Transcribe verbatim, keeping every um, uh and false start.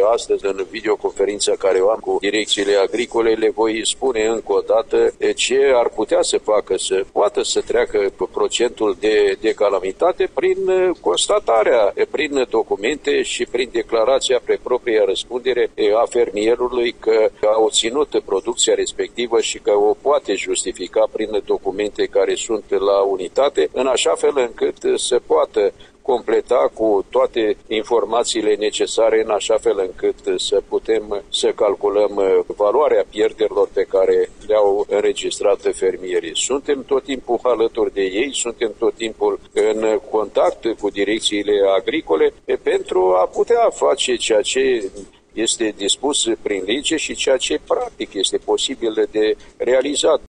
astăzi în videoconferința care o am cu direcțiile agricole, le voi spune încă o dată ce ar putea să facă, să poată să treacă procentul de, de calamitate prin constatarea, prin documente și prin declarația pe propria răspundere a fermierului că a obținut producția respectivă și că o poate justifica prin documente care sunt la unitate, în așa fel încât să poată completa cu toate informațiile necesare în așa fel încât să putem să calculăm valoarea pierderilor pe care le-au înregistrat fermierii. Suntem tot timpul alături de ei, suntem tot timpul în contact cu direcțiile agricole pentru a putea face ceea ce este dispus prin lege și ceea ce practic este posibil de realizat.